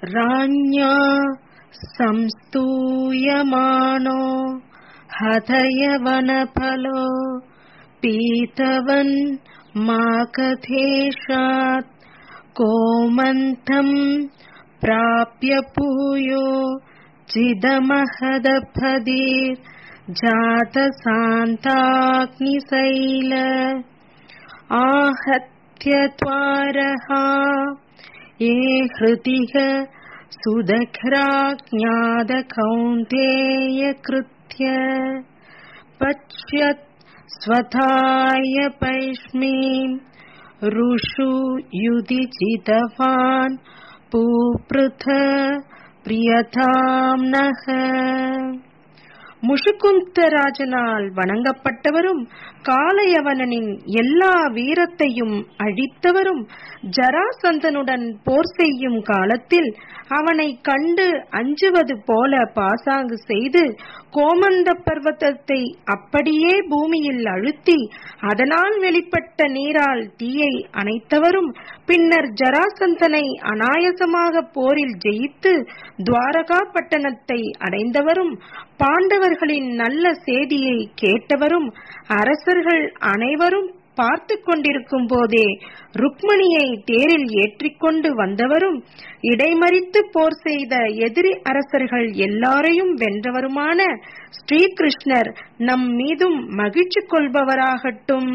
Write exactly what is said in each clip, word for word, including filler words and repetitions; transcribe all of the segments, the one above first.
राज्ञा संस्तूयमानो हतयवनफलो पीतवन् माकथेशात् कोमन्तं प्राप्य पूयो चिदमहदपदीर् जातसान्ताग्निशैल आहत्य त्वारहा ये हृतिः सुदघ्राज्ञादकौन्तेय कृत्य पश्यत् स्वधाय पैष्मीं रुषु युधिचितवान् पूपृथ प्रियतां नः. முஷுகுந்தராஜனால் வணங்கப்பட்டவரும் காளையவனின் எல்லா வீரத்தையும் அழித்தவரும் ஜராசந்தனுடன் போர் செய்யும் காலத்தில் அவனை கண்டு அஞ்சுவது போல பாசாங்கு செய்து கோமந்த பர்வதத்தை அப்படியே பூமியில் அழுத்தி அதனால் வெளிப்பட்ட நீரால் தீயை அணைத்தவரும் பின்னர் ஜராசந்தனை அனாயசமாக போரில் ஜெயித்து துவாரகா பட்டணத்தை அடைந்தவரும் பாண்டவர்களின் நல்ல செய்தியை கேட்டவரும் அரசர்கள் அனைவரும் பார்த்து கொண்டிருக்கும் போதே ருக்மணியை தேரில் ஏற்றிக்கொண்டு வந்தவரும் இடைமறித்து போர் செய்த எதிரி அரசர்கள் எல்லாரையும் வென்றவருமான ஸ்ரீகிருஷ்ணர் நம் மீதும் மகிழ்ச்சி கொள்பவராகட்டும்.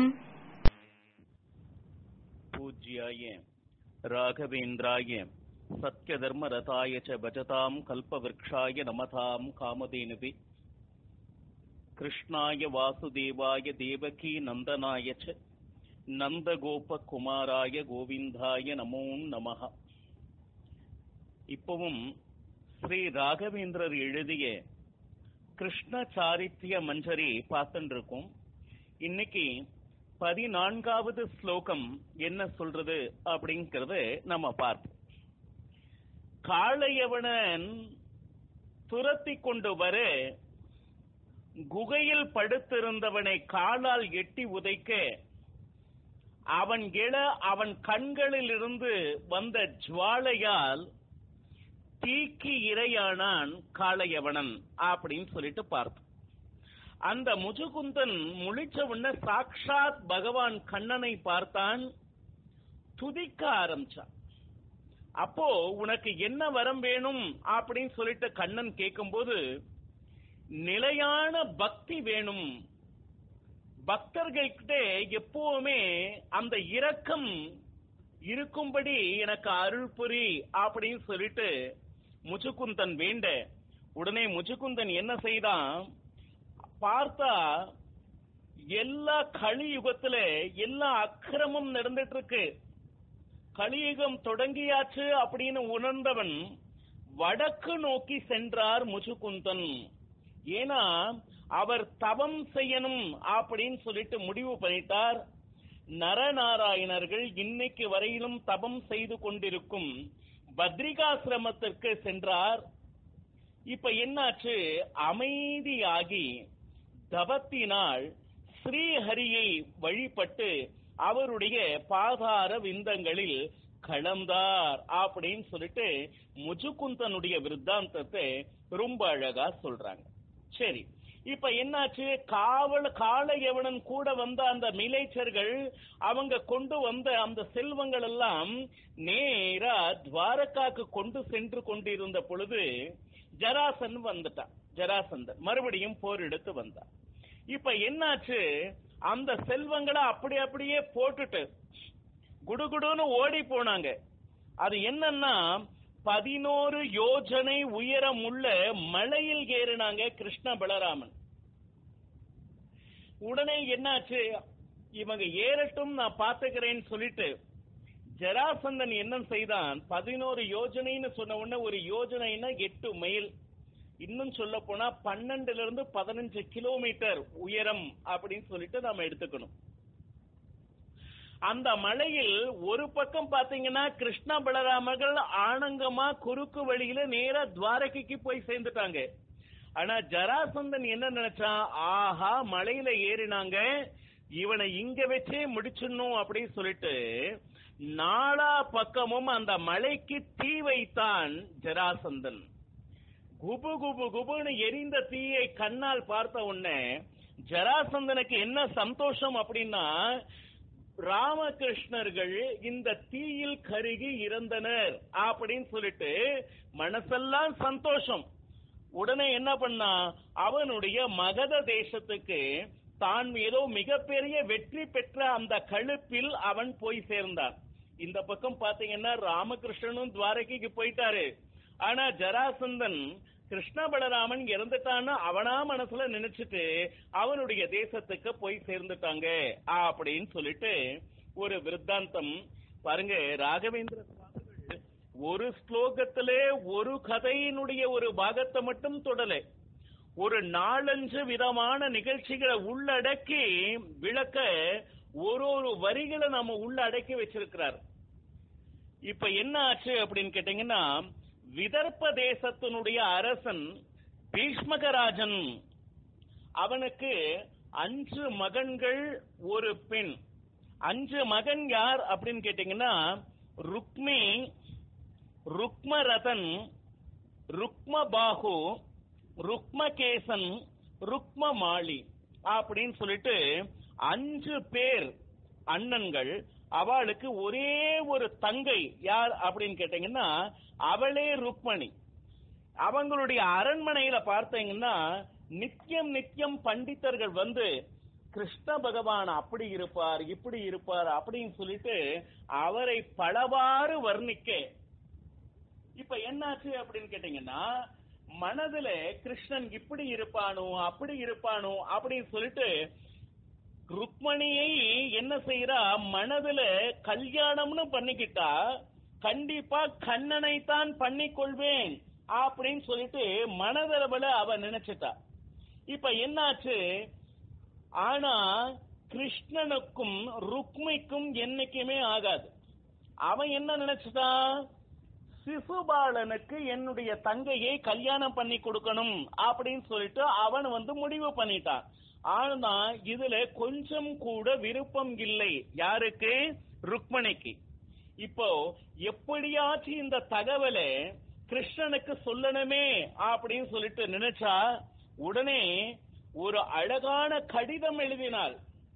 பூஜ்யாய ராகவேந்திராய சத்ய தர்ம ரதாய ச பஜதாம் கல்பவ்ருக்ஷாய நமதாம் காமதேனுவே கிருஷ்ணாய வாசுதேவாய தேவகி நந்தனாய ச நந்தகோபகுமாராய கோவிந்தாய நமோ நமஹ. இப்பவும் ஸ்ரீ ராகவேந்திரர் எழுதிய கிருஷ்ண சாரித்ய மஞ்சரி பார்த்துட்டு இருக்கோம். இன்னைக்கு பதினான்காவது ஸ்லோகம் என்ன சொல்றது அப்படிங்கறத நம்ம பார்ப்போம். காளையவனன் துரத்தி கொண்டு வர குகையில் படுத்திருந்தவனை காலால் எட்டி உதைக்க அவன் எழ அவன் கண்களில் இருந்து வந்த ஜுவாலையால் தீக்கி இரையானான் காளையவனன் அப்படின்னு சொல்லிட்டு பார்த்தோம். அந்த முஜுகுந்தன் முழிச்ச உடனே சாக்ஷாத் பகவான் கண்ணனை பார்த்தான், துதிக்க ஆரம்பிச்சான். அப்போ உனக்கு என்ன வரம் வேணும் அப்படின்னு சொல்லிட்டு கண்ணன் கேட்கும்போது, நிலையான பக்தி வேணும், பக்தர்கள்கிட்ட எப்பவுமே அந்த இரக்கம் இருக்கும்படி எனக்கு அருள் புரி அப்படின்னு சொல்லிட்டு முஜுகுந்தன் வேண்ட உடனே முஜுகுந்தன் என்ன செய்தான் பார்த்தா, எல்லா கலியுகத்துல எல்லா அக்கிரமும் நடந்துட்டு இருக்கு, கலியுகம் தொடங்கியாச்சு அப்படின்னு உணர்ந்தவன் வடக்கு நோக்கி சென்றார் முஜுகுந்தன். ஏன்னா அவர் தவம் செய்யணும் அப்படின்னு சொல்லிட்டு முடிவு பண்ணிட்டார். நரநாராயணர்கள் இன்னைக்கு வரையிலும் தவம் செய்து கொண்டிருக்கும் பத்ரிகாசிரமத்திற்கு சென்றார். இப்ப என்னாச்சு, அமைதியாகி தவத்தினால் ஸ்ரீஹரியை வழிபட்டு அவருடைய பாதார விந்தங்களில் கலந்தார் அப்படின்னு சொல்லிட்டு முஜுகுந்தனுடைய விருத்தாந்தத்தை ரொம்ப அழகா சொல்றாங்க. சரி, இப்ப என்னாச்சு, காவல் காளையவனன் கூட வந்த அந்த மிலேச்சர்கள் அவங்க கொண்டு வந்த அந்த செல்வங்கள் எல்லாம் நேரா துவாரகாக்கு கொண்டு சென்று கொண்டிருந்த பொழுது ஜராசன் வந்துட்டான். ஜராசந்தன் மறுபடியும் போர் எடுத்து வந்தான். இப்ப என்னாச்சு, அந்த செல்வங்களை அப்படி அப்படியே போட்டுட்டு குடுகுடுன்னு ஓடி போனாங்க. அது என்னன்னா, பதினோரு யோஜனை உயரம் உள்ள மலையில் ஏறினாங்க கிருஷ்ண பலராமன். உடனே என்னாச்சு, இவங்க ஏறட்டும் நான் பாத்துக்கிறேன்னு சொல்லிட்டு ஜராசந்தன் என்ன செய்தான், பதினோரு யோஜனைன்னு சொன்ன உடனே ஒரு யோஜனைன்னா எட்டு மைல், இன்னும் சொல்ல போனா பன்னெண்டுல இருந்து பதினஞ்சு கிலோமீட்டர் உயரம் அப்படின்னு சொல்லிட்டு நாம எடுத்துக்கணும். அந்த மலையில் ஒரு பக்கம் பாத்தீங்கன்னா கிருஷ்ண பலராமர்கள் ஆனங்கமா குறுக்கு வழியில நேரா துவாரகைக்கு போய் சேர்ந்துட்டாங்க. ஆனா ஜராசந்தன் என்ன நினைச்சான், ஆஹா மலையில ஏறினாங்க, இவனை இங்க வச்சே முடிச்சிடணும் அப்படின்னு சொல்லிட்டு நாலா பக்கமும் அந்த மலைக்கு தீ வைத்தான் ஜராசந்தன். குபு குபு குபுன்னு எரிந்த தீயை கண்ணால் பார்த்த உடனே ஜராசந்தனுக்கு என்ன சந்தோஷம் அப்படின்னா, ராமகிருஷ்ணர்கள் இந்த தீயில் கருகி இறந்தனர் அப்படின்னு சொல்லிட்டு மனசெல்லாம் சந்தோஷம். உடனே என்ன பண்ணா, அவனுடைய மகத தேசத்துக்கு தான் ஏதோ மிகப்பெரிய வெற்றி பெற்ற அந்த கழுப்பில் அவன் போய் சேர்ந்தான். இந்த பக்கம் பாத்தீங்கன்னா ராமகிருஷ்ணனும் துவாரகைக்கு போயிட்டாரு. ஆனா ஜராசந்தன் கிருஷ்ண பலராமன் இறந்துட்டான்னு அவனா மனசுல நினைச்சிட்டு அவனுடைய தேசத்துக்கு போய் சேர்ந்துட்டாங்க அப்படின்னு சொல்லிட்டு ஒரு விருத்தாந்தம் பாருங்க. ராகவேந்திர சுவாமிகள் ஒரு ஸ்லோகத்திலே ஒரு கதையினுடைய ஒரு பாகத்தை மட்டும் தொடல, ஒரு நாலஞ்சு விதமான நிகழ்ச்சிகளை உள்ளடக்கி விளக்க ஒரு ஒரு வரிகளை நம்ம உள்ள அடக்கி வச்சிருக்கிறார். இப்ப என்ன ஆச்சு அப்படின்னு கேட்டீங்கன்னா, விதர்ப்ப தேசத்தினுடைய அரசன் பீஷ்மகராஜன், அவனுக்கு அஞ்சு மகன்கள் ஒரு பெண். அஞ்சு மகன் யார் அப்படின்னு கேட்டீங்கன்னா, ருக்மி, ருக்மரதன், ருக்மபாகு, ருக்மகேசன், ருக்மமாளி அப்படின்னு சொல்லிட்டு அஞ்சு பேர் அண்ணன்கள். அவளுக்கு ஒரே ஒரு தங்கை யார் அப்படின்னு கேட்டீங்கன்னா அவளே ருக்மணி. அவங்களுடைய அரண்மனையில பார்த்தீங்கன்னா நித்தியம் நித்தியம் பண்டிதர்கள் வந்து கிருஷ்ண பகவான் அப்படி இருப்பார் இப்படி இருப்பார் அப்படின்னு சொல்லிட்டு அவரை பலவாறு வர்ணிக்க. இப்ப என்னாச்சு அப்படின்னு கேட்டீங்கன்னா, மனதுல கிருஷ்ணன் இப்படி இருப்பானோ அப்படி இருப்பானோ அப்படின்னு சொல்லிட்டு ருக்மணியை என்ன செய்யறா, மனதுல கல்யாணம்னு பண்ணிக்கிட்டா கண்டிப்பா கண்ணனை தான் பண்ணிக்கொள்வேன் அப்படின்னு சொல்லிட்டு மனதளவுல அவ நினைச்சிட்டா. இப்ப என்னாச்சு, ஆனா கிருஷ்ணனுக்கும் ருக்மிக்கும் என்னைக்குமே ஆகாது. அவன் என்ன நினைச்சிட்டான், சிசுபாலனுக்கு என்னுடைய தங்கையை கல்யாணம் பண்ணி கொடுக்கணும் அப்படின்னு சொல்லிட்டு அவன் வந்து முடிவு பண்ணிட்டான். ஆனா இதுல கொஞ்சம் கூட விருப்பம் இல்லை. யாருக்கு? ருக்மணிக்கு. இப்போ எப்படியாச்சும் இந்த தகவலை கிருஷ்ணனுக்கு சொல்லணுமே அப்படின்னு சொல்லிட்டு நினைச்சா உடனே ஒரு அழகான கடிதம் எழுதினாள்.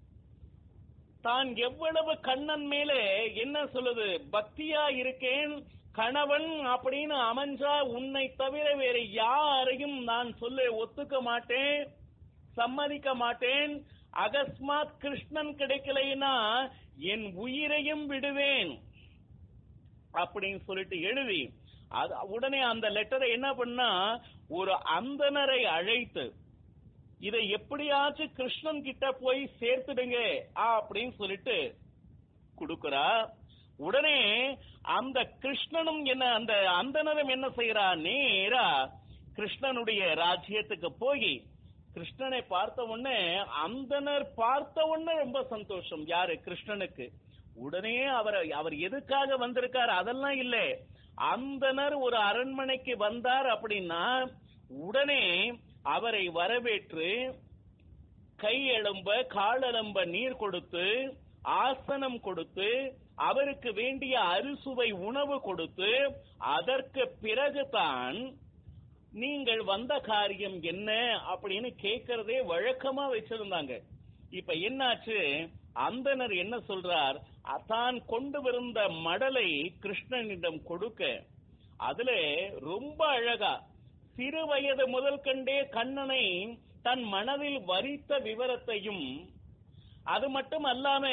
தான் எவ்வளவு கண்ணன் மேலே என்ன சொல்லுது, பக்தியா இருக்கேன், கணவன் அப்படின்னு அமைஞ்சா உன்னை தவிர வேற யாரையும் நான் சொல்ல ஒத்துக்க மாட்டேன், சம்மதிக்க மாட்டேன். அகஸ்மாத் கிருஷ்ணன் கிடைக்கலைன்னா என் உயிரையும் விடுவேன் அப்படின்னு சொல்லிட்டு எழுதி உடனே அந்த லெட்டரை என்ன பண்ணா, ஒரு அந்தனரை அழைத்து இதை எப்படியாச்சும் கிருஷ்ணன் கிட்ட போய் சேர்த்துடுங்க அப்படின்னு சொல்லிட்டு கொடுக்கிறா. உடனே அந்த கிருஷ்ணனும் என்ன, அந்த அந்தனரும் என்ன செய்யறா, நேரா கிருஷ்ணனுடைய ராஜ்யத்துக்கு போய் கிருஷ்ணனை பார்த்த உடனே அந்தனர் பார்த்த உடனே ரொம்ப சந்தோஷம். யாரு? கிருஷ்ணனுக்கு. உடனே அவர் அவர் எதுக்காக வந்திருக்கார் அதெல்லாம் இல்ல, அந்தனர் ஒரு அரண்மனைக்கு வந்தார் அப்படின்னா உடனே அவரை வரவேற்று கையெழும்ப காலெழும்ப நீர் கொடுத்து ஆசனம் கொடுத்து அவருக்கு வேண்டிய அறுசுவை உணவு கொடுத்து அதற்கு பிறகுதான் நீங்கள் வந்த காரியம் என்ன அப்படின்னு கேட்கறதே வழக்கமா வச்சிருந்தாங்க. இப்ப என்னாச்சு, அந்தனர் என்ன சொல்றார், தான் கொண்டு வந்த மடலை கிருஷ்ணனிடம் கொடுக்க அதுல ரொம்ப அழகா சிறு வயது முதல் கண்டே கண்ணனை தன் மனதில் வரித்த விவரத்தையும், அது மட்டும் அல்லாம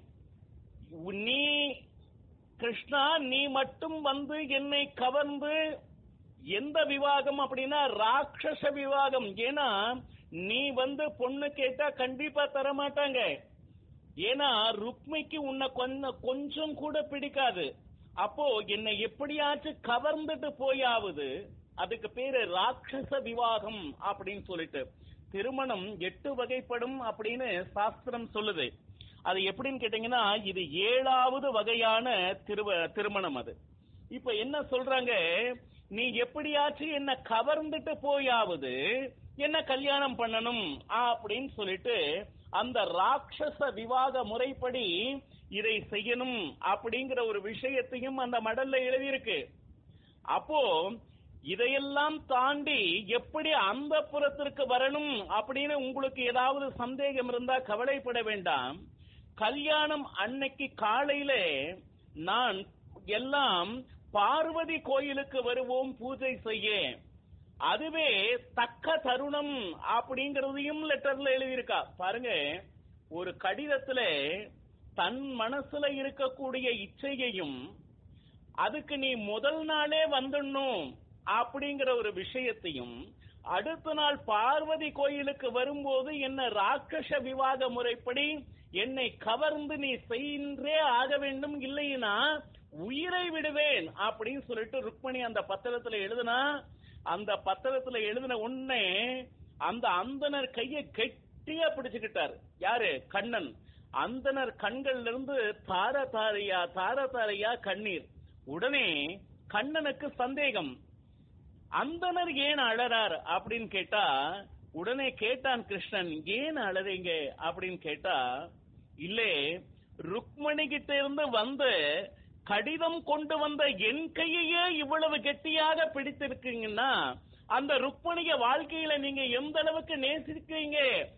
நீ கிருஷ்ணா நீ மட்டும் வந்து என்னை கவர்ந்து எந்த விவாகம் அப்படின்னா ராட்சச விவாகம். ஏன்னா நீ வந்து பொண்ணு கேட்டா கண்டிப்பா தரமாட்டாங்க. ஏன்னா ருக்மிக்கு உன்னை கொஞ்சம் கூட பிடிக்காது. அப்போ என்னை எப்படியாச்சும் கவர்ந்துட்டு போயாவது, அதுக்கு பேரு ராட்சச விவாகம் அப்படின்னு சொல்லிட்டு. திருமணம் எட்டு வகைப்படும் அப்படின்னு சாஸ்திரம் சொல்லுது. அது எப்படின்னு கேட்டீங்கன்னா இது ஏழாவது வகையான திருமணம் அது. இப்ப என்ன சொல்றாங்க, நீ எப்படியாச்சும் என்ன கவர்ந்துட்டு போயாவது என்ன கல்யாணம் பண்ணணும் அப்படின்னு சொல்லிட்டு அந்த ராட்சச விவாக முறைப்படி இதை செய்யணும் அப்படிங்கிற ஒரு விஷயத்தையும் அந்த மடல்ல எழுதியிருக்கு. அப்போ இதையெல்லாம் தாண்டி எப்படி அந்த புறத்திற்கு வரணும் அப்படின்னு உங்களுக்கு ஏதாவது சந்தேகம் இருந்தா கவலைப்பட வேண்டாம். கல்யாணம் அன்னைக்கு காலையில நான் எல்லாம் பார்வதி கோயிலுக்கு வருவோம் பூஜை செய்ய, அதுவே தக்க தருணம் அப்படிங்கறதையும் லெட்டர்ல எழுதியிருக்கா. பாருங்க, ஒரு கடிதத்துல தன் மனசுல இருக்கக்கூடிய இச்சையையும் அதுக்கு நீ முதல் நாளே வந்துடணும் அப்படிங்கிற ஒரு விஷயத்தையும், அடுத்த நாள் பார்வதி கோயிலுக்கு வரும்போது என்ன ராட்சச விவாக முறைப்படி என்னை கவர்ந்து நீ செய்தே ஆக வேண்டும், இல்லைன்னா உயிரை விடுவேன் அப்படின்னு சொல்லிட்டு ருக்மணி அந்த பத்திரத்துல எழுதுனா. அந்த பத்திரத்துல எழுதின உடனே அந்த அந்தனர் கையை கெட்டியா பிடிச்சுக்கிட்டார். யாரு? கண்ணன். அந்தனர் கண்கள்ல இருந்து தார தாரையா தார தாரையா கண்ணீர். உடனே கண்ணனுக்கு சந்தேகம், அந்தனர் ஏன் அழறார் அப்படின்னு கேட்டா, உடனே கேட்டான் கிருஷ்ணன், ஏன் அழறீங்க அப்படின்னு கேட்டா, இல்லே ருக்மணி கிட்ட இருந்து வந்து கடிதம் கொண்டு வந்த என் கையையே இவ்வளவு கெட்டியாக பிடித்திருக்கீங்கன்னா அந்த ருக்மணிய வாழ்க்கையில நீங்க எந்த அளவுக்கு நேசிக்கிறீங்க,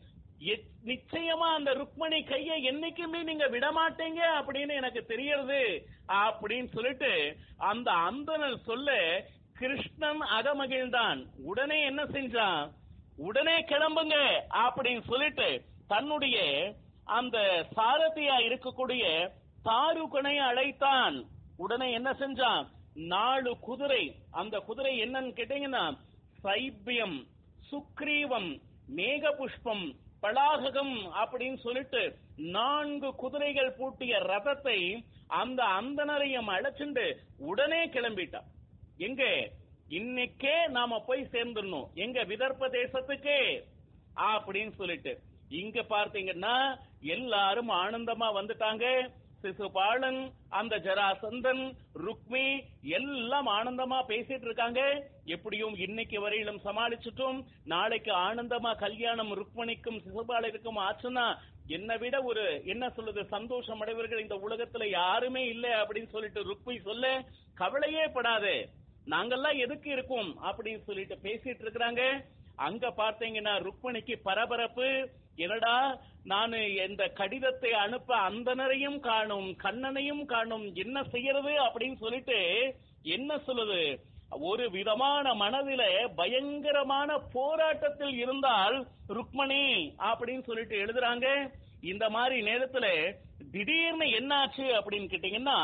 நிச்சயமா அந்த ருக்மணி கையை என்னைக்குமே நீங்க விடமாட்டீங்க அப்படின்னு எனக்கு தெரியறது அப்படின்னு சொல்லிட்டு அந்த அந்தனர் சொல்ல கிருஷ்ணன் அகமகிழ்ந்தான். உடனே என்ன செஞ்சான், உடனே கிளம்புங்க அப்படின்னு சொல்லிட்டு தன்னுடைய அந்த சாரதியா இருக்கக்கூடிய தாருகனை அழைத்தான். உடனே என்ன செஞ்சான், நாலு குதிரை, அந்த குதிரை என்னன்னு கேட்டீங்கன்னா சைபியம், சுக்ரீவம், மேக புஷ்பம், பலாககம் அப்படின்னு சொல்லிட்டு நான்கு குதிரைகள் பூட்டிய ரதத்தை அந்த அந்தனரையும் அழைச்சுண்டு உடனே கிளம்பிட்டான். எங்க? இன்னைக்கே நாம போய் சேர்ந்துடணும், எங்க விதர்ப்ப தேசத்துக்கே அப்படின்னு சொல்லிட்டு. இங்க பார்த்தீங்கன்னா எல்லாரும் ஆனந்தமா வந்துட்டாங்க. சிசுபாலன், அந்த ஜராசந்தன், ருக்மி எல்லாம் ஆனந்தமா பேசிட்டு இருக்காங்க. எப்படியும் இன்னைக்கு வரையிலும் சமாளிச்சுட்டோம், நாளைக்கு ஆனந்தமா கல்யாணம் ருக்மணிக்கும் சிசுபாலனுக்கும் ஆச்சுன்னா என்னை விட ஒரு என்ன சொல்லுது சந்தோஷம் அடைவர்கள் இந்த உலகத்துல யாருமே இல்ல அப்படின்னு சொல்லிட்டு ருக்மி சொல்ல, கவலையே படாது, நாங்கெல்லாம் எதுக்கு இருக்கோம் அப்படின்னு சொல்லிட்டு பேசிட்டு இருக்கிறாங்க. அங்க பார்த்தீங்கன்னா ருக்மணிக்கு பரபரப்பு. என்னடா, நான் இந்த கடிதத்தை அனுப்ப அந்தனரையும் காணும், கண்ணனையும் காணும், என்ன செய்யறது அப்படின்னு சொல்லிட்டு என்ன சொல்லுது, ஒரு விதமான மனதில பயங்கரமான போராட்டத்தில் இருந்தால் ருக்மணி அப்படின்னு சொல்லிட்டு எழுதுறாங்க. இந்த மாதிரி நேரத்துல திடீர்னு என்னாச்சு அப்படின்னு கேட்டீங்கன்னா,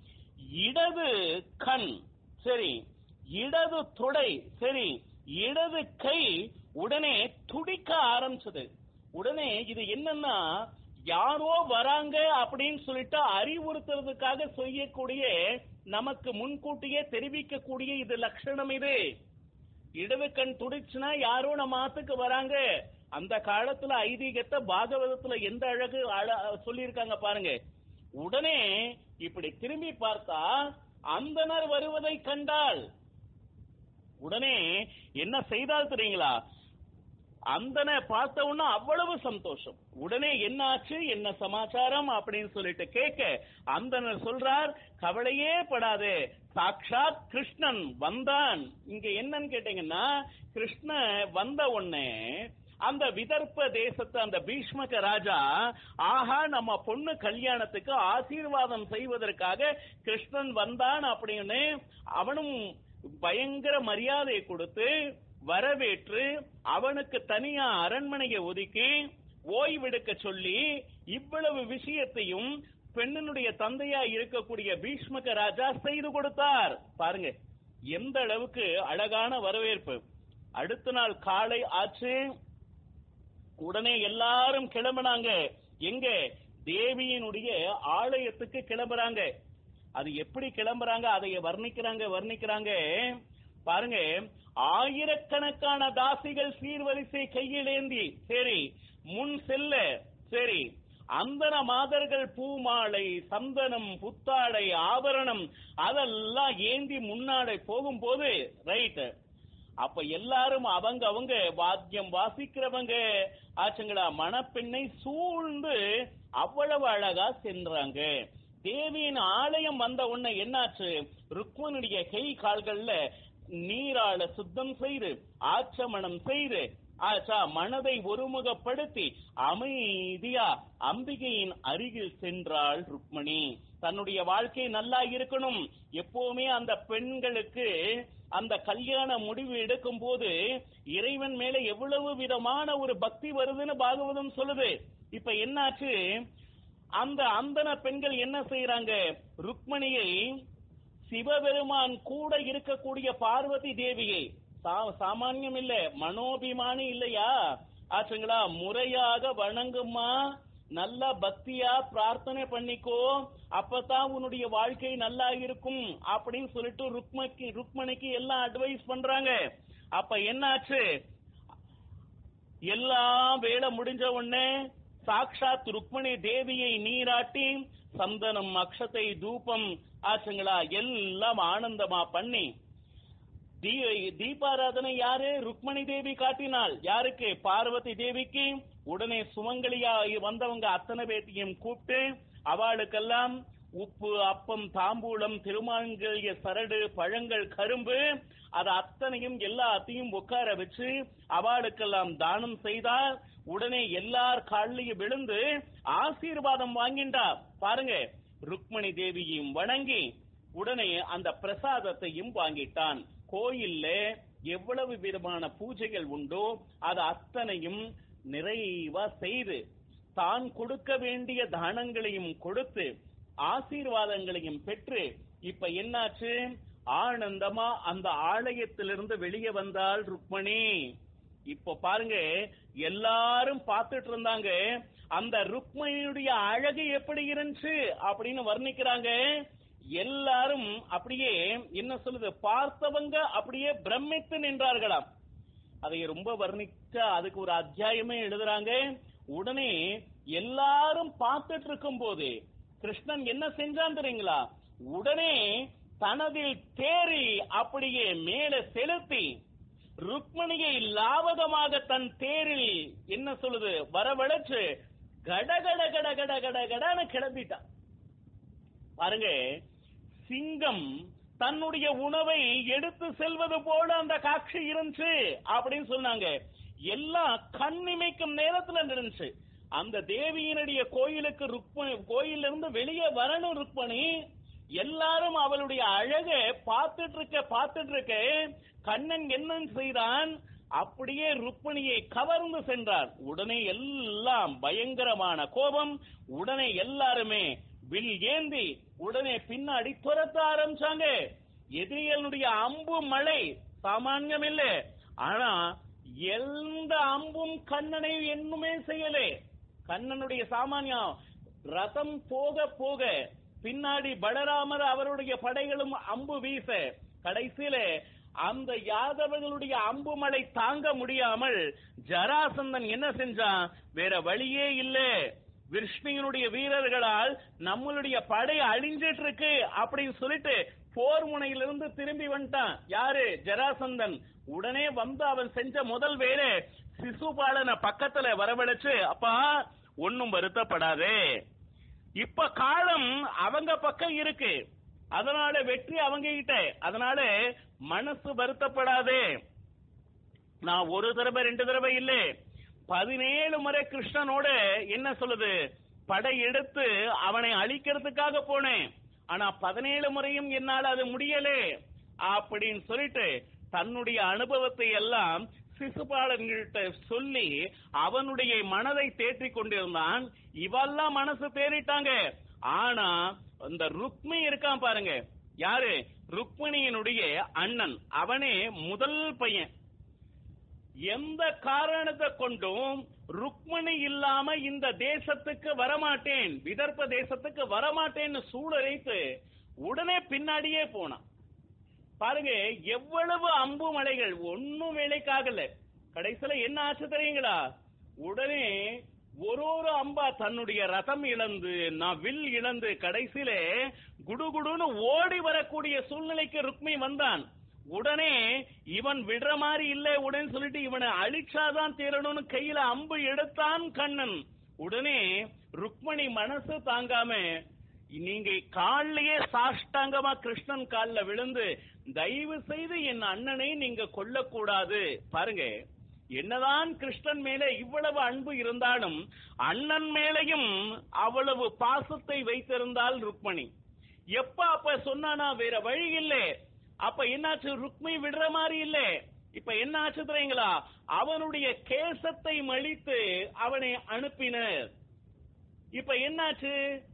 இடது கண் சரி, இடது தொடை சரி, இடது கை உடனே துடிக்க ஆரம்பிச்சது. உடனே இது என்னன்னா, யாரோ வராங்க அப்படின்னு சொல்லிட்டு அறிவுறுத்துறதுக்காக செய்யக்கூடிய, நமக்கு முன்கூட்டியே தெரிவிக்கக்கூடிய இது லட்சணம். இது இடது கண் துடிச்சுனா யாரோ நம்ம ஆத்துக்கு வராங்க. அந்த காலத்துல ஐதீகத்தை பாகவதத்துல எந்த அழகு சொல்லியிருக்காங்க பாருங்க. உடனே இப்படி திரும்பி பார்த்தா அந்தனர் வருவதை கண்டாள். உடனே என்ன செய்தால் தெரியுங்களா, அந்தனை பார்த்த உடனே அவ்வளவு சந்தோஷம். உடனே என்ன ஆச்சு, என்ன சமாச்சாரம் அப்படின்னு சொல்லிட்டு கேட்க, அந்தனர் சொல்றார், கவலையே படாதே, சாக்ஷாத் கிருஷ்ணன் வந்தான். இங்க என்னன்னு கேட்டீங்கன்னா, கிருஷ்ண வந்த உடனே அந்த விதர்ப்ப தேசத்து அந்த பீஷ்மக ராஜா, ஆஹா நம்ம பொண்ணு கல்யாணத்துக்கு ஆசீர்வாதம் செய்வதற்காக கிருஷ்ணன் வந்தான் அப்படின்னு அவனும் பயங்கர மரியாதை கொடுத்து வரவேற்று அவனுக்கு தனியா அரண்மனையை ஒதுக்கி ஓய்வெடுக்க சொல்லி இவ்வளவு விஷயத்தையும் பெண்ணினுடைய தந்தையா இருக்கக்கூடிய பீஷ்மக ராஜா செய்து கொடுத்தார். பாருங்க எந்த அளவுக்கு அழகான வரவேற்பு. அடுத்த நாள் காலை ஆச்சு. உடனே எல்லாரும் கிளம்பினாங்க. எங்க? தேவியினுடைய ஆலயத்துக்கு கிளம்புறாங்க. அது எப்படி கிளம்புறாங்க அதை வர்ணிக்கிறாங்க வர்ணிக்கிறாங்க பாருங்க. ஆயிரக்கணக்கான தாசிகள் சீர்வரிசை கையிலேந்தி சரி முன் செல்ல, சரி அந்தன மாதர்கள் பூமாலை, சந்தனம், புத்தாடை, ஆபரணம் அதெல்லாம் ஏந்தி முன்னாடை போகும்போது ரைட், அப்ப எல்லாரும் அவங்க அவங்க வாத்தியம் வாசிக்கிறவங்க ஆச்சுங்களா மணப்பெண்ணை சூழ்ந்து அவ்வளவு அழகா சென்றாங்க. தேவியின் ஆலயம் வந்த உடனே என்னாச்சு, ருக்மனுடைய கை கால்கள்ல நீரால சுத்தம் செய்து ஆச்சமணம் செய்து ஆச்சா மனதை ஒருமுகப்படுத்தி அமைதியா அம்பிகையின் அருகில் சென்றாள் ருக்மணி. தன்னுடைய வாழ்க்கை நல்லா இருக்கணும், எப்பவுமே அந்த பெண்களுக்கு அந்த கல்யாண முடிவு எடுக்கும் போது இறைவன் மேல எவ்வளவு விதமான ஒரு பக்தி வருதுன்னு பாகவதம் சொல்லுது. இப்ப என்னாச்சு, அந்த அந்தன பெண்கள் என்ன செய்யறாங்க, ருக்மணியை சிவபெருமான் கூட இருக்கக்கூடிய பார்வதி தேவியை, சாமானியம் இல்ல மனோபிமானி இல்லையா ஆச்சுங்களா, முறையாக வணங்குமா, நல்ல பக்தியா பிரார்த்தனை பண்ணிக்கோ, அப்பதான் உன்னுடைய வாழ்க்கை நல்லா இருக்கும் அப்படின்னு சொல்லிட்டு ருக்மணிக்கு ருக்மணிக்கு எல்லாம் அட்வைஸ் பண்றாங்க. அப்ப என்னாச்சு, எல்லாம் வேலை முடிஞ்ச உடனே சாக்ஷாத் ருக்மணி தேவியை நீராட்டி சந்தனம் அக்ஷதை தூபம் ஆச்சுங்களா எல்லாம் ஆனந்தமா பண்ணி தீபாராதனை யாரு, ருக்மணி தேவி காட்டினாள். யாருக்கு, பார்வதி தேவிக்கு. உடனே சுமங்கலியா வந்தவங்க அத்தனை பேத்தையும் கூப்பிட்டு அவளுக்கெல்லாம் உப்பு அப்பம் தாம்பூலம் திருமாங்கல்ய சரடு பழங்கள் கரும்பு அது அத்தனையும் எல்லாத்தையும் உட்கார வச்சு அவளுக்கெல்லாம் தானம் செய்தார். உடனே எல்லார் காலையும் விழுந்து ஆசீர்வாதம் வாங்கிண்டா. பாருங்க, ருக்மணி தேவியையும் வணங்கி உடனே அந்த பிரசாதத்தையும் வாங்கிட்டான். கோயில்ல எவ்வளவு விதமான பூஜைகள் உண்டோ அது அத்தனையும் நிறைவா செய்து தான் கொடுக்க வேண்டிய தானங்களையும் கொடுத்து ஆசீர்வாதங்களையும் பெற்று இப்ப என்னாச்சு, ஆனந்தமா அந்த ஆலயத்திலிருந்து வெளியே வந்தாள் ருக்மணி. இப்ப பாருங்க, எல்லாரும் பார்த்துட்டு இருந்தாங்க அந்த ருக்மணியுடைய அழகு எப்படி இருந்துச்சு அப்படின்னு வர்ணிக்கிறாங்க. எல்லாரும் அப்படியே என்ன சொல்லுது, பார்த்தவங்க அப்படியே பிரமித்து நின்றார்களாம். அதை ரொம்ப வர்ணிச்சா அதுக்கு ஒரு அத்தியாயமே எழுதுறாங்க. உடனே எல்லாரும் பார்த்துட்டு இருக்கும் போது கிருஷ்ணன் என்ன செஞ்சான் தெரியுங்களா, உடனே தனதில் தேறி அப்படியே மேலே செலுத்தி ருக்மணியை லாவகமாக தன் தேரில் என்ன சொல்லுது வரவழைச்சு கடகட கட கட கட கடன்னு கிளம்பிட்டான். பாருங்க, சிங்கம் தன்னுடைய உணவை எடுத்து செல்வது போல அந்த காட்சி இருந்துச்சு அப்படின்னு சொன்னாங்க. எல்லாம் கண்ணிமைக்கும் நேரத்துல இருந்துச்சு. அந்த தேவியினுடைய கோயிலுக்கு ருக்மணி கோயில இருந்து வெளியே வரணும் ருக்மணி. எல்லாரும் அவளுடைய அழக பார்த்துட்டு இருக்க பார்த்துட்டு இருக்க கண்ணன் என்ன செய்தான், அப்படியே ருக்மணியை கவர்ந்து சென்றார். உடனே எல்லாம் பயங்கரமான கோபம். உடனே எல்லாருமே வில் ஏந்தி உடனே பின்னாடி துரத்த ஆரம்பிச்சாங்க. எதிரிகளுடைய அம்பு மழை சாமான்யம் இல்லை. ஆனா எந்த அம்பும் கண்ணனை என்னுமே செய்யலே. கண்ணனுடைய சாமானியம் ரதம் போக போக பின்னாடி பலராமர் அவருடைய படைகளும் அம்பு வீச கடைசியில அந்த யாதவர்களுடைய அம்பு மழை தாங்க முடியாமல் ஜராசந்தன் என்ன செஞ்சான், வேற வழியே இல்ல, விஷ்ணுவினுடைய வீரர்களால் நம்மளுடைய படை அழிஞ்சிட்டு இருக்கு அப்படின்னு சொல்லிட்டு போர் முனையிலிருந்து திரும்பி வந்துட்டான். யாரு, ஜராசந்தன். உடனே வந்து அவன் செஞ்ச முதல் வேலை சிசுபாலனை பக்கத்துல வரவழைச்சு, அப்பா ஒன்னும் வருத்தப்படாதே, இப்ப காலம் அவங்க பக்கம் இருக்கு, அதனால வெற்றி அவங்க கிட்ட, அதனால மனசு வருத்தப்படாதே. நான் ஒரு தடவை ரெண்டு தடவை இல்ல, பதினேழு முறை கிருஷ்ணனோட என்ன சொல்லுது படை எடுத்து அவனை அழிக்கிறதுக்காக போனேன். ஆனா பதினேழு முறையும் என்னால் அது முடியலே அப்படின்னு சொல்லிட்டு தன்னுடைய அனுபவத்தை எல்லாம் சிசுபாலன்கிட்ட சொல்லி அவனுடைய மனதை தேற்றி கொண்டிருந்தான். இவெல்லாம் மனசு தேறிட்டாங்க. ஆனா அந்த ருக்மி இருக்கான் பாருங்க, யாரு, ருக்மிணியினுடைய அண்ணன், அவனே முதல் பையன். எந்த காரணத்தை கொண்டும் ருக்மணி இல்லாம இந்த தேசத்துக்கு வரமாட்டேன், விதர்ப்ப தேசத்துக்கு வரமாட்டேன்னு சூழலைத்து உடனே பின்னாடியே போனான். பாருங்க எவ்வளவு அம்பு மலைகள், ஒன்னும் வேலைக்காகல. கடைசியில என்ன ஆச்சு தெரியுங்களா, உடனே ஒரு ஒரு அம்பா தன்னுடைய ரதம் இழந்து நான் வில் இழந்து கடைசியில குடுகுடுன்னு ஓடி வரக்கூடிய சூழ்நிலைக்கு ருக்மி வந்தான். உடனே இவன் விடுற மாதிரி இல்ல, உடனே சொல்லிட்டு இவனை அழிச்சாதான் தீரணும்னு கையில அம்பு எடுத்தான் கண்ணன். உடனே ருக்மணி மனசு தாங்காம நீங்க காலிலேயே சாஷ்டாங்கமா கிருஷ்ணன் கால்ல விழுந்து தயவு செய்து என் அண்ணனை நீங்க கொல்லக்கூடாது. பாருங்க, என்னதான் கிருஷ்ணன் மேல இவ்வளவு அன்பு இருந்தாலும் அண்ணன் மேலையும் அவ்வளவு பாசத்தை வைத்திருந்தால் ருக்மணி. எப்ப அப்ப சொன்னானா வேற வழி இல்ல. அப்ப என்னாச்சு, ருக்மி விடுற மாதிரி இல்ல. இப்ப என்ன ஆச்சு தெரியுங்களா, அவனுடைய கேசத்தை மழித்து அவனை அனுப்பினர். இப்ப என்னாச்சு,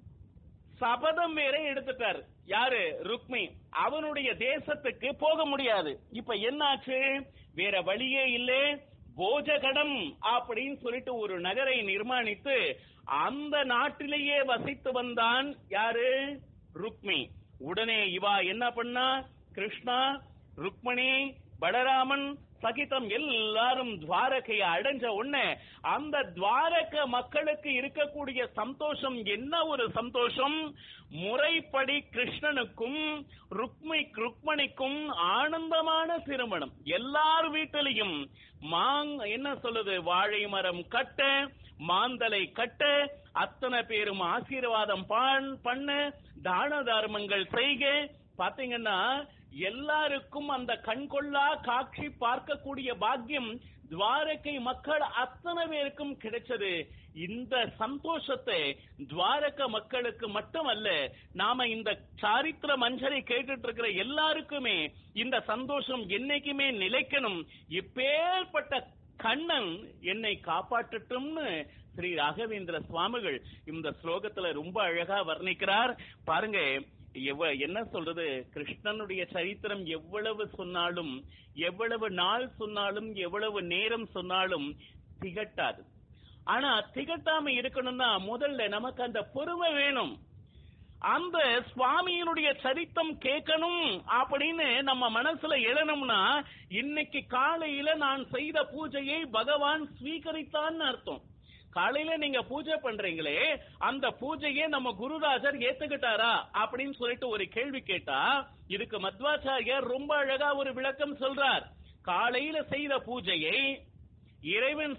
சபதம் வேற எடுத்துட்டார். யாரு, ருக்மி. அவனுடைய தேசத்துக்கு போக முடியாது. இப்ப என்னாச்சு, வேற வழியே இல்லை. போஜகடம் அப்படின்னு சொல்லிட்டு ஒரு நகரை நிர்மாணித்து அந்த நாட்டிலேயே வசித்து வந்தான். யாரு, ருக்மி. உடனே இவா என்ன பண்ணா, கிருஷ்ணா, ருக்மணி, பலராமன் சகிதம் எல்லாரும் துவாரகையை அடைஞ்ச உடனே அந்த துவாரக மக்களுக்கு இருக்கக்கூடிய சந்தோஷம் என்ன ஒரு சந்தோஷம். முறைப்படி கிருஷ்ணனுக்கும் ருக்மி ருக்மணிக்கும் ஆனந்தமான திருமணம். எல்லார் வீட்டிலையும் மாங் என்ன சொல்லுது, வாழை மரம் கட்ட, மாந்தலை கட்ட, அத்தனை பேரும் ஆசீர்வாதம் பண்ண, தான தர்மங்கள் செய்க. பாத்தீங்கன்னா எல்லாருக்கும் அந்த கண்கொள்ளா காட்சி பார்க்கக்கூடிய பாக்கியம் துவாரகை மக்கள் அத்தனை பேருக்கும் கிடைச்சது. இந்த சந்தோஷத்தை துவாரக மக்களுக்கு மட்டுமல்ல, நாம இந்த சாரித்திர மஞ்சரை கேட்டுட்டு இருக்கிற எல்லாருக்குமே இந்த சந்தோஷம் என்னைக்குமே நிலைக்கணும். இப்பேற்பட்ட கண்ணன் என்னை காப்பாற்றட்டும்னு ஸ்ரீ ராகவேந்திர சுவாமிகள் இந்த ஸ்லோகத்துல ரொம்ப அழகா வர்ணிக்கிறார். பாருங்க, என்ன சொல்றது, கிருஷ்ணனுடைய சரித்திரம் எவ்வளவு சொன்னாலும், எவ்வளவு நாள் சொன்னாலும், எவ்வளவு நேரம் சொன்னாலும் திகட்டாது. ஆனா திகட்டாம இருக்கணும்னா முதல்ல நமக்கு அந்த பொறுமை வேணும். அந்த சுவாமியினுடைய சரித்தம் கேட்கணும் அப்படின்னு நம்ம மனசுல எழணும்னா இன்னைக்கு காலையில நான் செய்த பூஜையை பகவான் ஸ்வீகரித்தான்னு அர்த்தம். காலையில நீங்க பூஜை பண்றீங்களே, அந்த பூஜையை நம்ம குருராஜர் ஏத்துக்கிட்டாரா அப்படின்னு சொல்லிட்டு ஒரு கேள்வி கேட்டா இதுக்கு மத்வாச்சாரியர் ரொம்ப அழகா ஒரு விளக்கம் சொல்றார். காலையில செய்த பூஜையை இறைவன்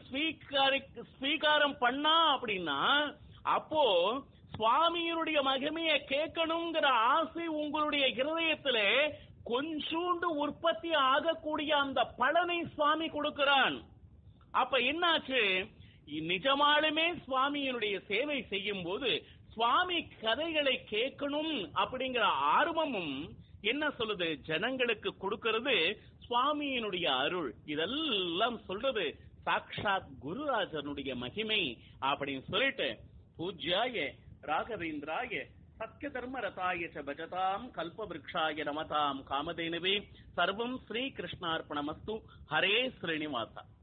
ஸ்வீகாரம் பண்ணா அப்படின்னா அப்போ சுவாமியினுடைய மகிமையை கேட்கணுங்கிற ஆசை உங்களுடைய இருதயத்துல கொஞ்சூண்டு உற்பத்தி ஆகக்கூடிய அந்த பலனை சுவாமி கொடுக்கிறான். அப்ப என்னாச்சு, நிஜமாலுமே சுவாமியினுடைய சேவை செய்யும் போது சுவாமி கதைகளை கேட்கணும் அப்படிங்கிற ஆர்வமும் என்ன சொல்லுது, ஜனங்களுக்கு கொடுக்கிறது சுவாமியினுடைய அருள். இதெல்லாம் சொல்றது சாக்ஷாத் குருராஜனுடைய மகிமை அப்படின்னு சொல்லிட்டு பூஜ்யாய ராகவேந்திராய சத்ய தர்ம ரதாய ச பஜதாம் கல்பவ்ருக்ஷாய நமதாம் காமதேனுவே. சர்வம் ஸ்ரீ கிருஷ்ணார்ப்பணமஸ்து. ஹரே ஸ்ரீனிவாசா.